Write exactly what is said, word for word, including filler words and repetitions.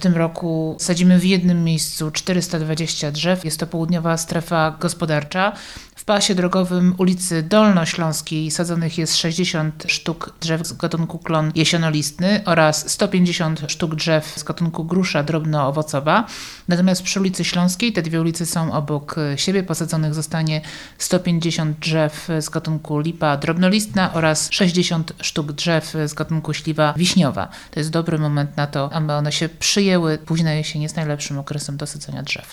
tym roku sadzimy w jednym miejscu czterysta dwadzieścia drzew. Jest to południowa strefa gospodarcza. W pasie drogowym ulicy Dolnośląskiej sadzonych jest sześćdziesiąt sztuk drzew z gatunku klon jesionolistny oraz sto pięćdziesiąt sztuk drzew z gatunku grusza drobnoowocowa. Natomiast przy ulicy Śląskiej, te dwie ulice są obok siebie, posadzonych zostanie sto pięćdziesiąt drzew z gatunku lipa drobnolistna oraz sześćdziesiąt sztuk drzew z gatunku śliwa wiśniowa. To jest dobry moment na to, aby one się przyjęły. Późna jesień jest najlepszym okresem do sadzenia drzew.